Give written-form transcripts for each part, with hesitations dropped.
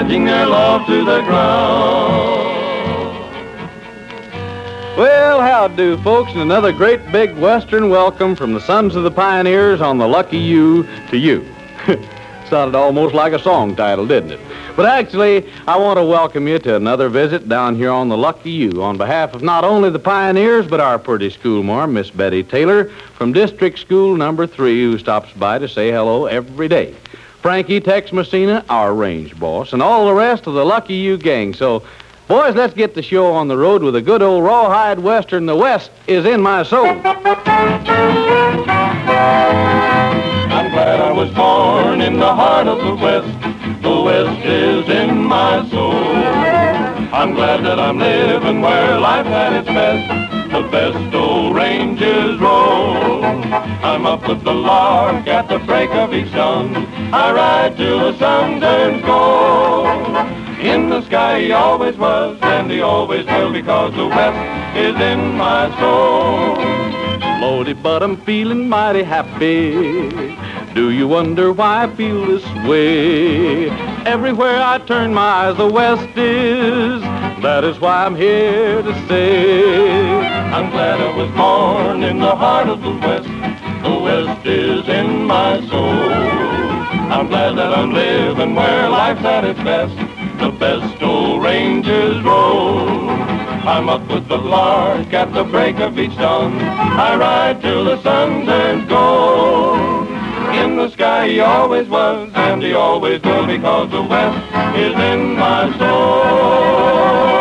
pledging their love to the ground. Well, how do, folks, and another great big Western welcome from the Sons of the Pioneers on the Lucky You to you. Sounded almost like a song title, didn't it? But actually, I want to welcome you to another visit down here on the Lucky You on behalf of not only the Pioneers, but our pretty schoolmarm, Miss Betty Taylor, from District School Number 3, who stops by to say hello every day. Frankie Tex Messina, our range boss, and all the rest of the Lucky You gang. So, boys, let's get the show on the road with a good old rawhide Western. The West is in my soul. I'm glad I was born in the heart of the West. The West is in my soul. I'm glad that I'm living where life had its best. The best old ranges roll. I'm up with the lark at the break of each sun. I ride till the sun turns gold. In the sky he always was, and he always will, because the West is in my soul. Lordy, but I'm feeling mighty happy. Do you wonder why I feel this way? Everywhere I turn my eyes, the West is. That is why I'm here to say, I'm glad I was born in the heart of the West. The West is in my soul. I'm glad that I'm living where life's at its best. The best old ranges roll. I'm up with the lark at the break of each dawn. I ride till the sun turns gold. In the sky he always was, and he always will, because the West is in my soul.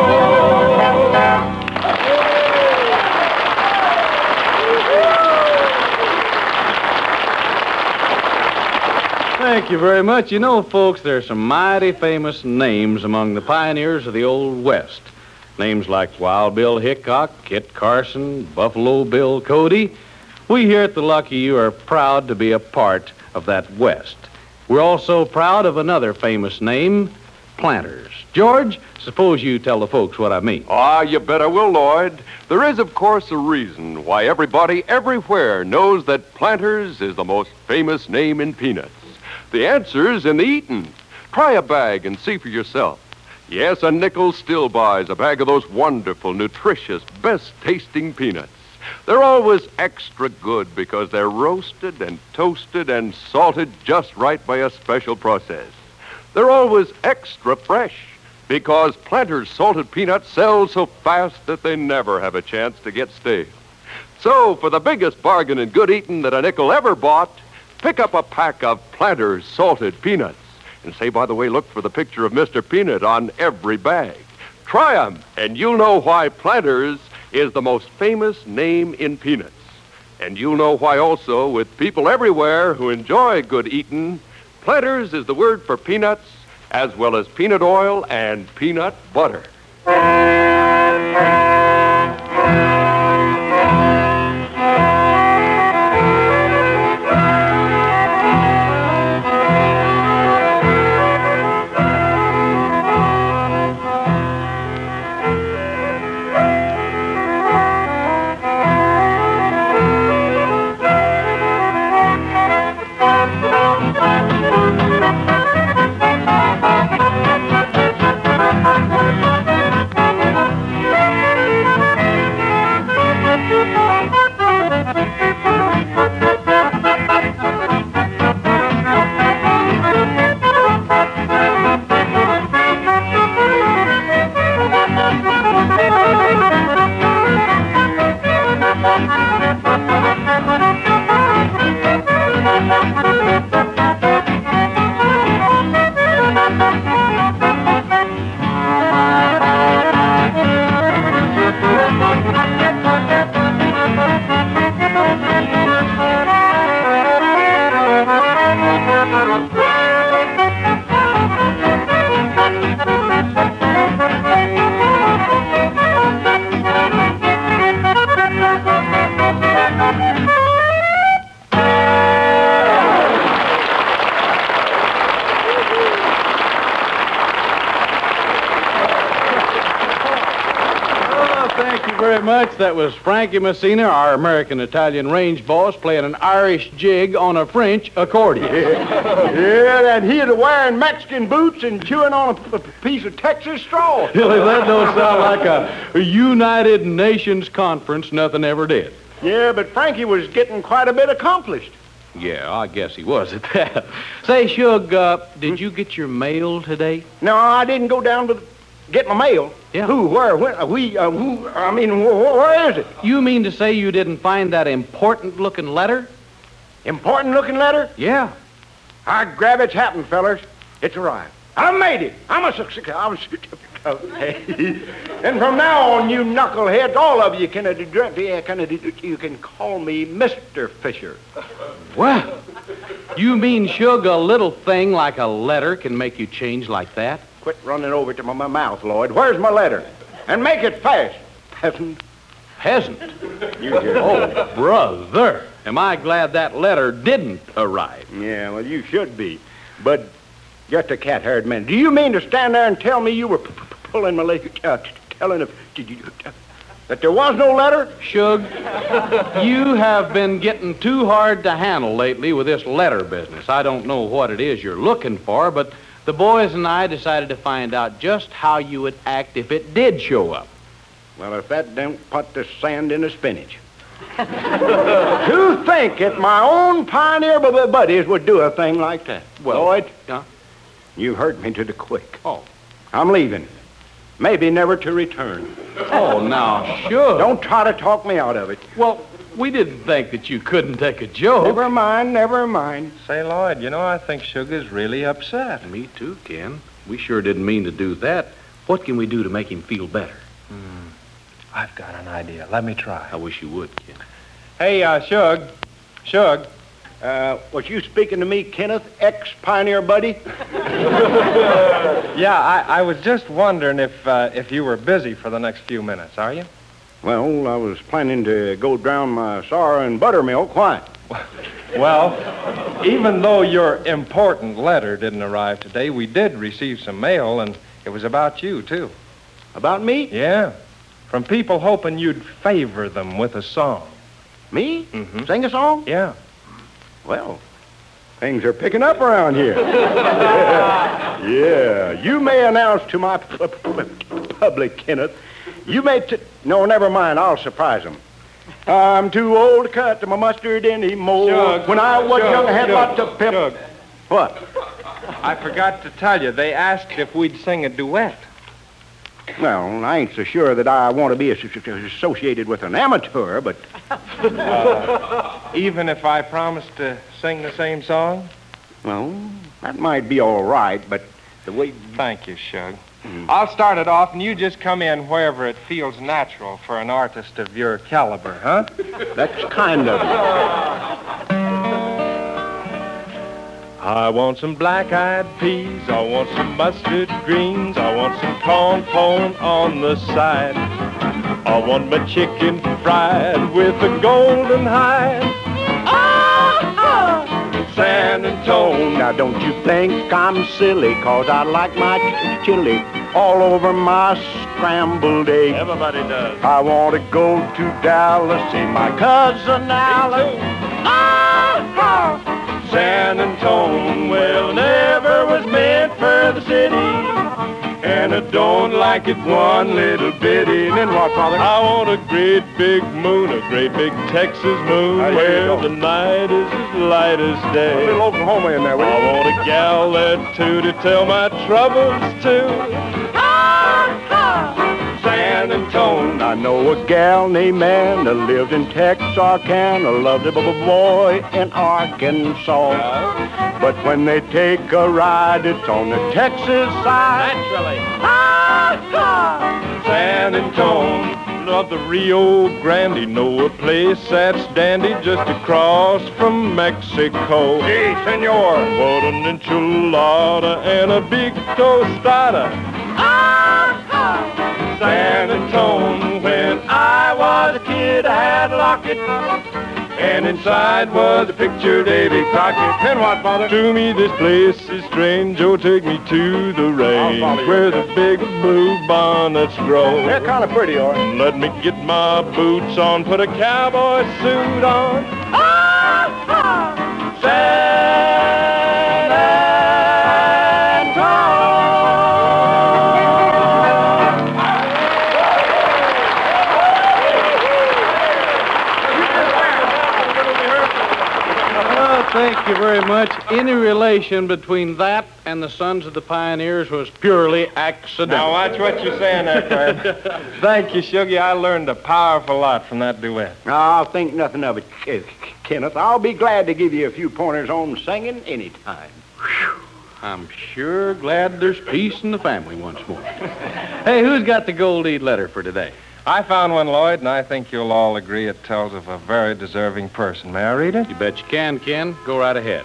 Thank you very much. You know, folks, there's some mighty famous names among the pioneers of the Old West. Names like Wild Bill Hickok, Kit Carson, Buffalo Bill Cody. We here at the Lucky You are proud to be a part of that West. We're also proud of another famous name, Planters. George, suppose you tell the folks what I mean. Ah, you bet I will, Lloyd. There is, of course, a reason why everybody everywhere knows that Planters is the most famous name in peanuts. The answer's in the eating. Try a bag and see for yourself. Yes, a nickel still buys a bag of those wonderful, nutritious, best-tasting peanuts. They're always extra good because they're roasted and toasted and salted just right by a special process. They're always extra fresh because Planters salted peanuts sell so fast that they never have a chance to get stale. So, for the biggest bargain in good eating that a nickel ever bought, pick up a pack of Planters salted peanuts. And say, by the way, look for the picture of Mr. Peanut on every bag. Try 'em, and you'll know why Planters is the most famous name in peanuts. And you'll know why also, with people everywhere who enjoy good eating, Planters is the word for peanuts, as well as peanut oil and peanut butter. very much. That was Frankie Messina, our American-Italian range boss, playing an Irish jig on a French accordion. Yeah, that he'd wearing Mexican boots and chewing on a piece of Texas straw. Billy, that don't sound like a United Nations conference. Nothing ever did. Yeah, but Frankie was getting quite a bit accomplished. Yeah, I guess he was at that. Say, Shug, did you get your mail today? No, I didn't go down to get my mail. Yeah. Who, where, when, where is it? You mean to say you didn't find that important-looking letter? Important-looking letter? Yeah. I grab it's happened, fellers. It's arrived. I made it. I'm a success. And from now on, you knuckleheads, all of you you can call me Mr. Fisher. Well, you mean, Shug, a little thing like a letter can make you change like that? Quit running over to my mouth, Lloyd. Where's my letter? And make it fast, peasant. Peasant? You hear? Oh, brother. Am I glad that letter didn't arrive? Yeah, well, you should be. But just a cat-haired man. Do you mean to stand there and tell me you were pulling my leg, telling that there was no letter? Shug, you have been getting too hard to handle lately with this letter business. I don't know what it is you're looking for, but the boys and I decided to find out just how you would act if it did show up. Well, if that don't put the sand in the spinach. To think that my own pioneer buddies would do a thing like that. Well, Lloyd, huh? You hurt me to the quick. Oh. I'm leaving. Maybe never to return. Oh, now, Shug. Don't try to talk me out of it. Well, we didn't think that you couldn't take a joke. Never mind, never mind. Say, Lloyd, you know, I think Sugar's really upset. Me too, Ken. We sure didn't mean to do that. What can we do to make him feel better? I've got an idea. Let me try. I wish you would, Ken. Hey, Shug. Shug. Was you speaking to me, Kenneth, ex-pioneer buddy? Yeah, I was just wondering if you were busy for the next few minutes, are you? Well, I was planning to go drown my sorrow in buttermilk. Why? Well, even though your important letter didn't arrive today, we did receive some mail, and it was about you, too. About me? Yeah. From people hoping you'd favor them with a song. Me? Mhm. Sing a song? Yeah. Well, things are picking up around here. Yeah. You may announce to my public, Kenneth. You may... No, never mind. I'll surprise them. I'm too old to cut my mustard anymore. Shug, when I was Shug, young, I had Shug, lots of pep. Shug. What? I forgot to tell you, they asked if we'd sing a duet. Well, I ain't so sure that I want to be associated with an amateur, but... Even if I promise to sing the same song? Well, that might be all right, but the way... Thank you, Shug. I'll start it off, and you just come in wherever it feels natural for an artist of your caliber, huh? That's kind of you. I want some black-eyed peas, I want some mustard greens, I want some corn pone on the side. I want my chicken fried with a golden hide. San Antone. Now, don't you think I'm silly, 'cause I like my chili all over my scrambled egg. Everybody does. I want to go to Dallas, see my cousin Alice. San Antone, well, never was meant for the city, and I don't like it one little bitty. And then what, Father? I want a great big moon, a great big Texas moon, where the night is as light as day. A little Oklahoma in there, will you? I want a gal there, too, to tell my troubles to. San Antone. I know a gal named Anna lived in Texarkana, loved a boy in Arkansas. But when they take a ride, it's on the Texas side. Naturally. San Antone. Love the Rio Grande. Know a place that's dandy just across from Mexico. Hey, senor. What an enchilada and a big tostada. San Antone. When I was a kid, I had a locket and inside was a picture of Davy Crockett. Then what, Father? To me this place is strange, oh take me to the range follow you. where the big blue bonnets grow. They're kind of pretty, all right. Let me get my boots on, put a cowboy suit on. San Antonio. Thank you very much. Any relation between that and the Sons of the Pioneers was purely accidental. Now watch what you're saying there, Fred. Thank you, Shuggy. I learned a powerful lot from that duet. I'll think nothing of it, Kenneth. I'll be glad to give you a few pointers on singing anytime. I'm sure glad there's peace in the family once more. Hey, who's got the gold deed letter for today? I found one, Lloyd, and I think you'll all agree it tells of a very deserving person. May I read it? You bet you can, Ken. Go right ahead.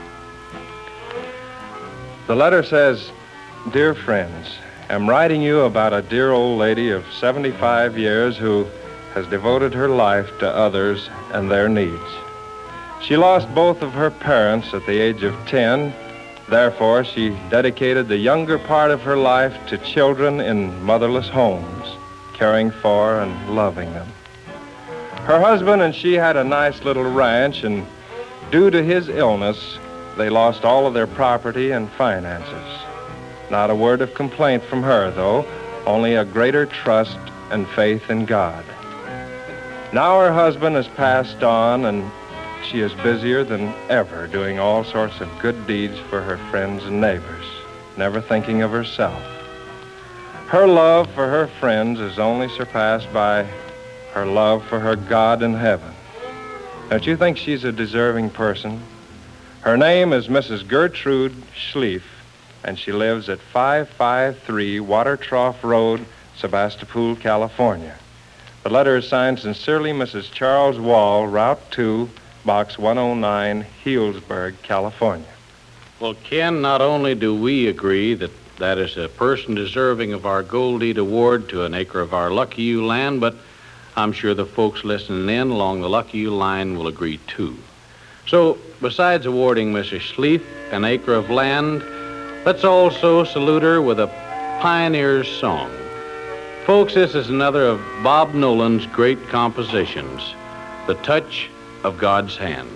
The letter says, Dear friends, I'm writing you about a dear old lady of 75 years who has devoted her life to others and their needs. She lost both of her parents at the age of 10. Therefore, she dedicated the younger part of her life to children in motherless homes, caring for and loving them. Her husband and she had a nice little ranch, and due to his illness, they lost all of their property and finances. Not a word of complaint from her, though, only a greater trust and faith in God. Now her husband has passed on, and she is busier than ever doing all sorts of good deeds for her friends and neighbors, never thinking of herself. Her love for her friends is only surpassed by her love for her God in heaven. Don't you think she's a deserving person? Her name is Mrs. Gertrude Schlief, and she lives at 553 Water Trough Road, Sebastopol, California. The letter is signed Sincerely, Mrs. Charles Wall, Route 2, Box 109, Healdsburg, California. Well, Ken, not only do we agree that that is a person deserving of our Gold Deed Award to an acre of our Lucky You land, but I'm sure the folks listening in along the Lucky You line will agree, too. So, besides awarding Mrs. Schlief an acre of land, let's also salute her with a pioneer's song. Folks, this is another of Bob Nolan's great compositions, The Touch of God's Hand.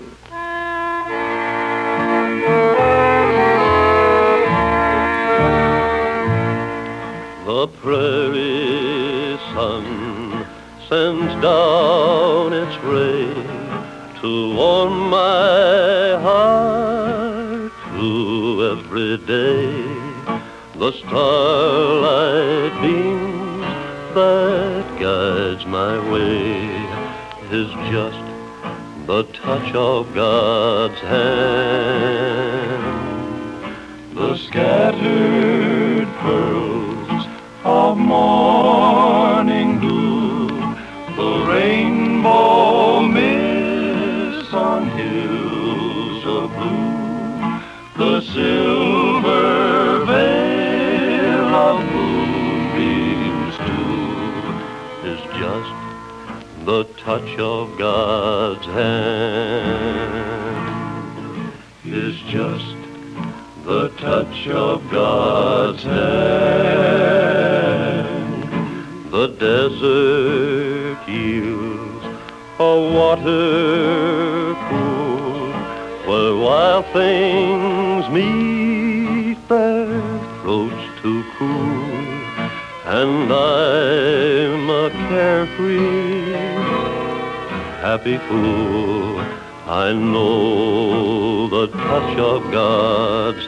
The prairie sun sends down its ray to warm my heart through every day. The starlight beams that guides my way is just the touch of God's hand. The scattered pearls of morning dew, the rainbow mist on hills of blue, the silver veil of moonbeams too, is just the touch of God's hand. is just the touch of God's hand. The desert yields a water cool, where wild things meet their throats to cool, and I'm a carefree, happy fool. I know the touch of God's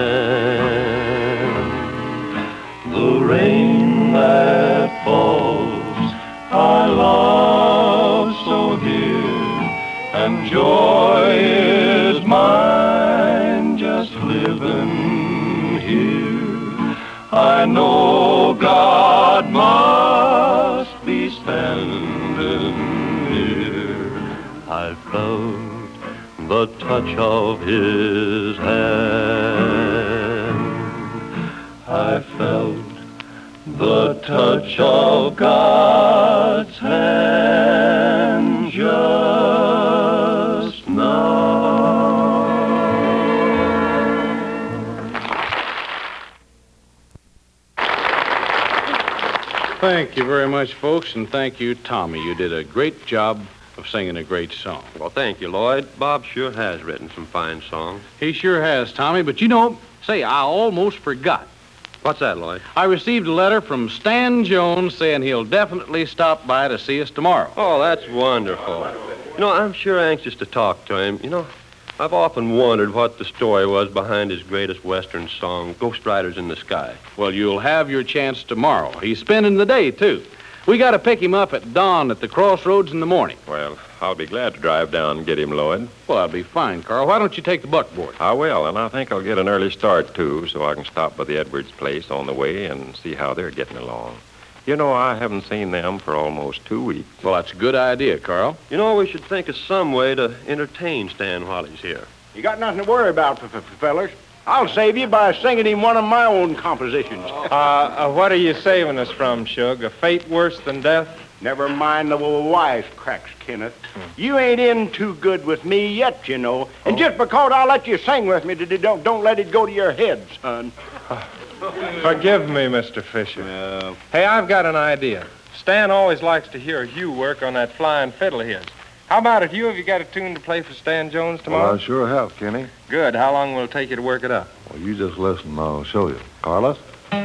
hand. The rain that falls I love so dear, and joy is mine just living here. I know God must be standing near. I felt the touch of his hand. I felt the touch of God's hand just Thank you very much, folks, and thank you, Tommy. You did a great job of singing a great song. Well, thank you, Lloyd. Bob sure has written some fine songs. He sure has, Tommy, but you know, say, I almost forgot. What's that, Lloyd? I received a letter from Stan Jones saying he'll definitely stop by to see us tomorrow. Oh, that's wonderful. You know, I'm sure anxious to talk to him. You know, I've often wondered what the story was behind his greatest Western song, Ghost Riders in the Sky. Well, you'll have your chance tomorrow. He's spending the day, too. We got to pick him up at dawn at the crossroads in the morning. Well, I'll be glad to drive down and get him, Lloyd. Well, that'll be fine, Carl. Why don't you take the buckboard? I will, and I think I'll get an early start, too, so I can stop by the Edwards place on the way and see how they're getting along. You know, I haven't seen them for almost 2 weeks. Well, that's a good idea, Carl. You know, we should think of some way to entertain Stan while he's here. You got nothing to worry about, fellers. I'll save you by singing him one of my own compositions. What are you saving us from, Shug? A fate worse than death? Never mind the wisecracks, Kenneth. You ain't in too good with me yet, you know. And just because I'll let you sing with me, don't let it go to your head, son. Forgive me, Mr. Fisher. Hey, I've got an idea. Stan always likes to hear Hugh work on that flying fiddle of his. How about it, Hugh? Have you got a tune to play for Stan Jones tomorrow? Well, I sure have, Kenny. Good. How long will it take you to work it up? Well, you just listen and I'll show you. Carlos?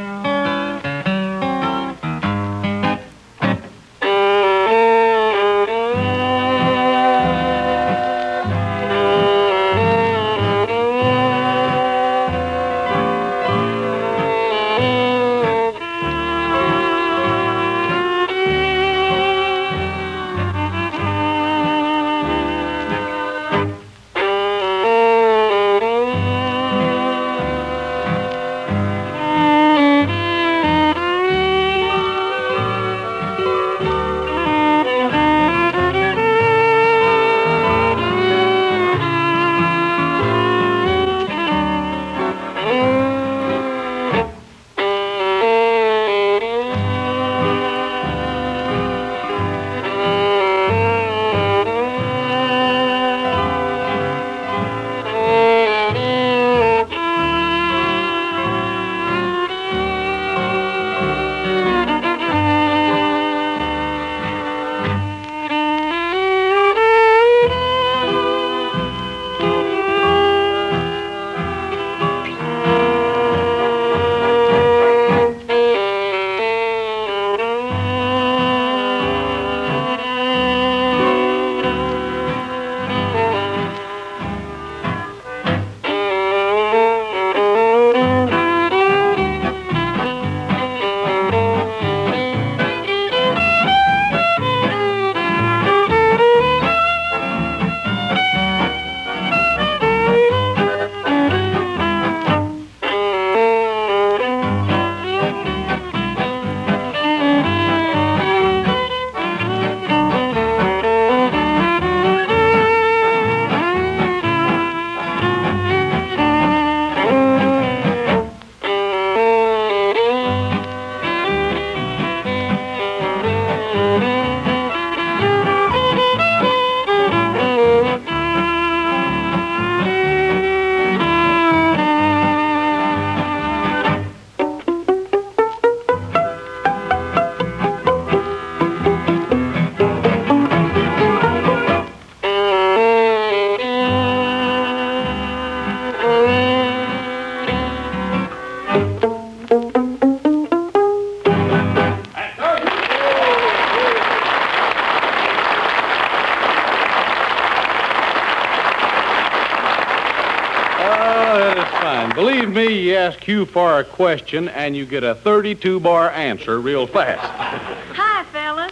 Believe me, you ask Hugh for a question, and you get a 32-bar answer real fast. Hi, fellas.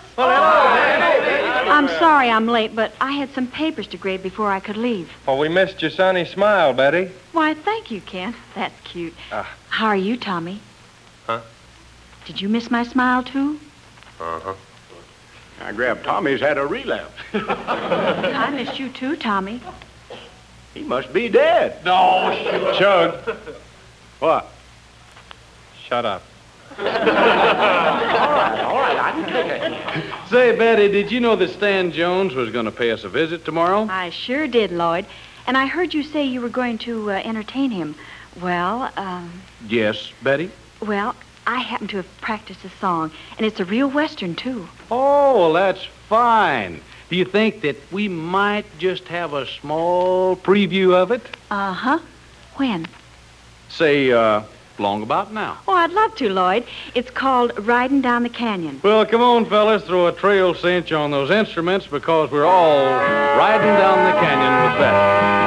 I'm sorry I'm late, but I had some papers to grade before I could leave. Well, we missed your sunny smile, Betty. Why, thank you, Ken. That's cute. How are you, Tommy? Huh? Did you miss my smile, too? Uh-huh. I grabbed Tommy's had a relapse. I missed you, too, Tommy. He must be dead. No, shoot. Shug, What? shut up. All right, I can take it. Say, Betty, did you know that Stan Jones was going to pay us a visit tomorrow? I sure did, Lloyd. And I heard you say you were going to entertain him. Well, Yes, Betty? well, I happen to have practiced a song, and it's a real Western, too. Oh, well, that's fine. Do you think that we might just have a small preview of it? Uh-huh. When? Say, long about now. Oh, I'd love to, Lloyd. It's called Riding Down the Canyon. Well, come on, fellas, throw a trail cinch on those instruments because we're all riding down the canyon with that.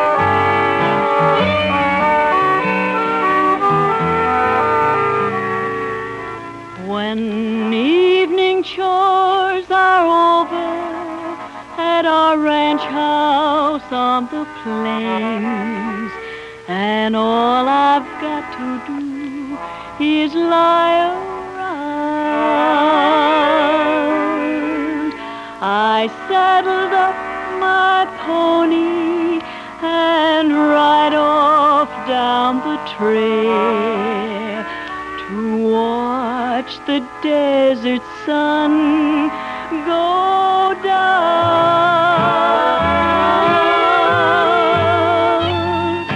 When evening chores are over at our ranch house on the plains, and all I've got to do is lie around, I saddled up my pony and ride off down the trail to watch the desert sun go down,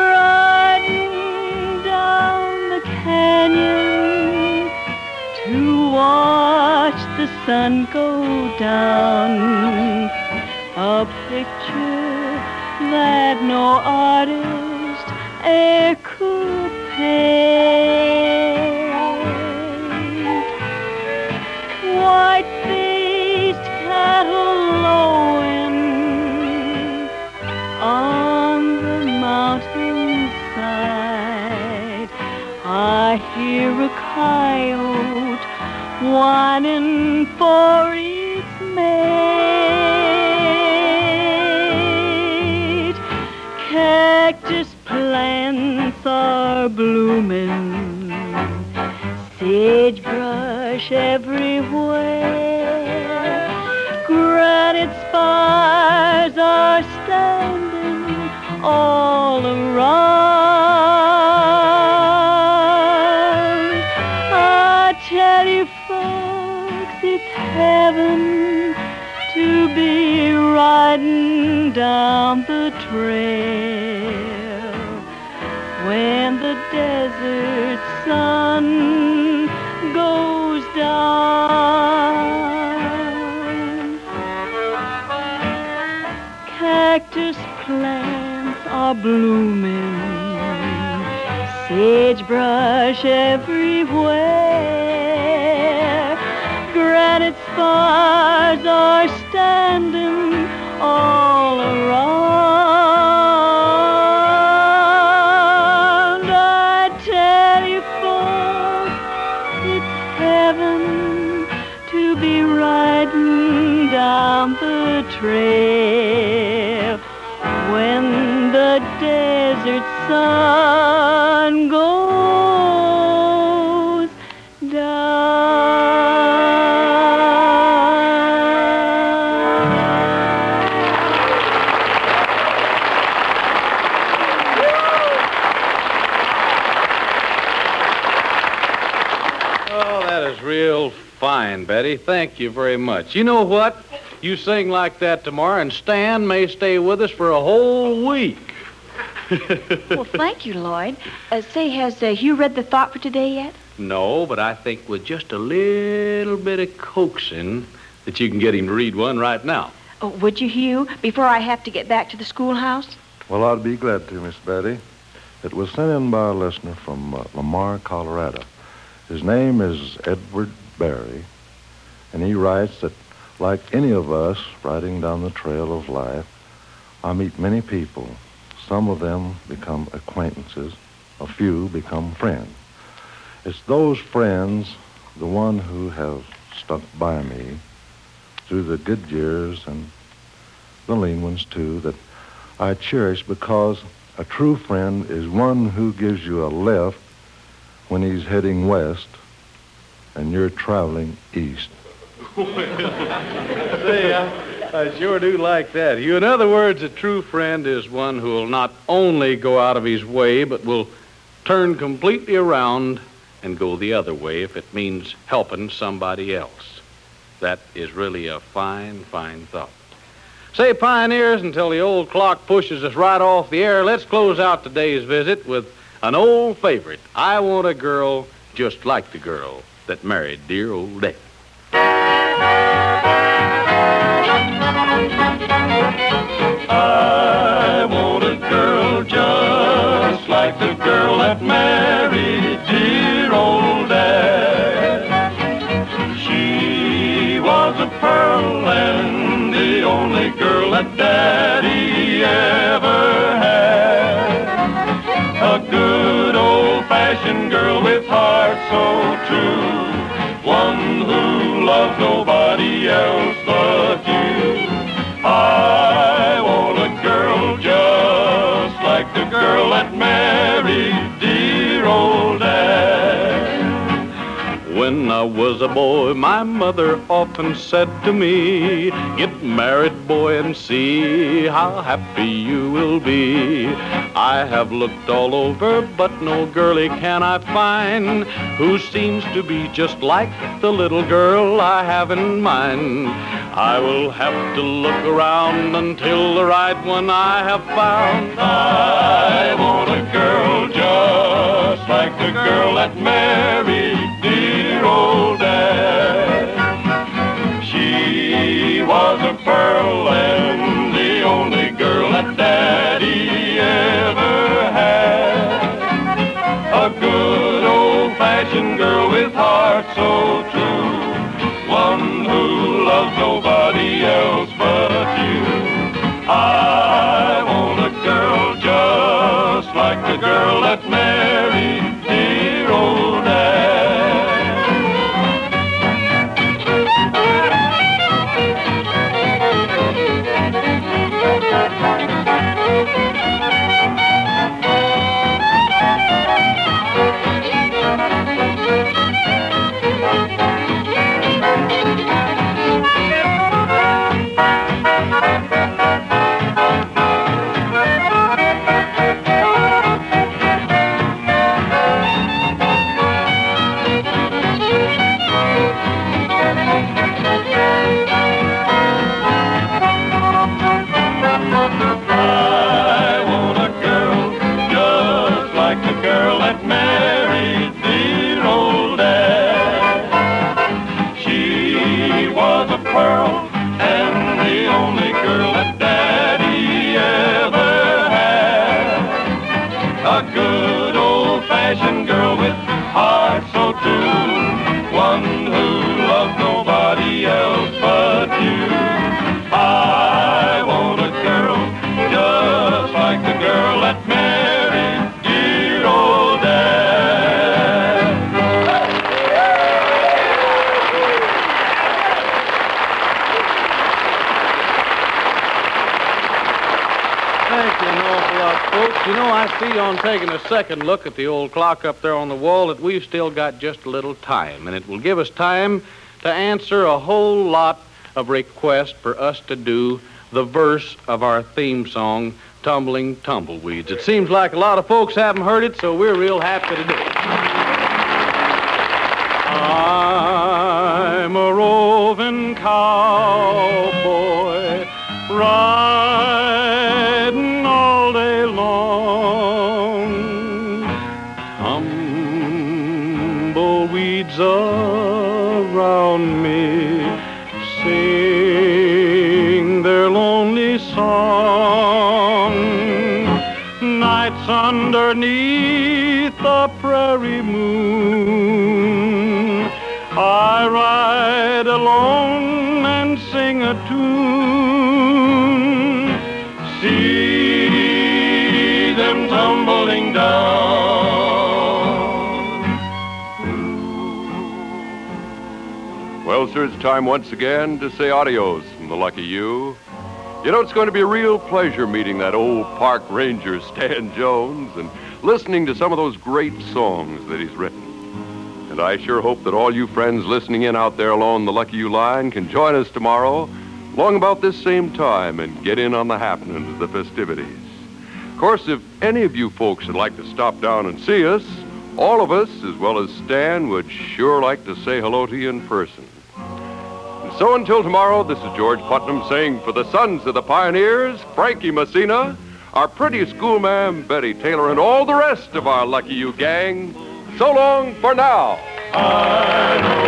riding down the canyon to watch the sun go down, a picture that no artist e'er could paint. White-faced cattle lowing on the mountainside, I hear a coyote whining for its mate. Cactus plants are blooming, sagebrush everywhere, granite spires are standing all around. I tell you folks, it's heaven to be riding down the trail when the desert sun goes down. Cactus plants are blooming, sagebrush everywhere, granite spires are standing all around. I tell you folks, it's heaven to be riding down the trail when the desert sun goes down. Oh, that is real fine, Betty. Thank you very much. You know what? You sing like that tomorrow, and Stan may stay with us for a whole week. Well, thank you, Lloyd. Say, has Hugh read the thought for today yet? No, but I think with just a little bit of coaxing that you can get him to read one right now. Oh, would you, Hugh, before I have to get back to the schoolhouse? Well, I'd be glad to, Miss Betty. It was sent in by a listener from Lamar, Colorado. His name is Edward Berry, and he writes that, like any of us riding down the trail of life, I meet many people. Some of them become acquaintances. A few become friends. It's those friends, the one who have stuck by me through the good years and the lean ones, too, that I cherish, because a true friend is one who gives you a lift when he's heading west and you're traveling east. Say, I sure do like that. In other words, a true friend is one who will not only go out of his way, but will turn completely around and go the other way if it means helping somebody else. That is really a fine, fine thought. Say, pioneers, until the old clock pushes us right off the air, let's close out today's visit with an old favorite, I Want a Girl just like the girl that married dear old Dave. I want a girl just like the girl that married dear old Dad. She was a pearl and the only girl that Daddy ever had. A good old-fashioned girl with heart so true, one who loves nobody else but you. I want a girl just like the girl that married dear old Dad. When I was a boy, my mother often said to me, "Get married, boy, and see how happy you will be." I have looked all over, but no girlie can I find who seems to be just like the little girl I have in mind. I will have to look around until the right one I have found. I want a girl just like the girl that married dear old Dad. She was a pearl and the only girl that Daddy ever had. A good old-fashioned girl with heart so true, one who loves nobody else but you. I want a girl just like the girl that married dear old Dad. You know, I see on taking a second look at the old clock up there on the wall that we've still got just a little time, and it will give us time to answer a whole lot of requests for us to do the verse of our theme song, Tumbling Tumbleweeds. It seems like a lot of folks haven't heard it, so we're real happy to do it. I'm a roving cowboy, riding all day long. Tumbleweeds around me sing their lonely song. Nights underneath the prairie moon, I ride alone and sing a tune. See them tumbling down. Well, sir, it's time once again to say adios from the Lucky You. You know, it's going to be a real pleasure meeting that old park ranger, Stan Jones, and listening to some of those great songs that he's written. And I sure hope that all you friends listening in out there along the Lucky You line can join us tomorrow, long about this same time, and get in on the happenings of the festivities. Of course, if any of you folks would like to stop down and see us, all of us, as well as Stan, would sure like to say hello to you in person. And so until tomorrow, this is George Putnam saying for the Sons of the Pioneers, Frankie Messina, our pretty schoolma'am, Betty Taylor, and all the rest of our Lucky You gang, So long for now. I know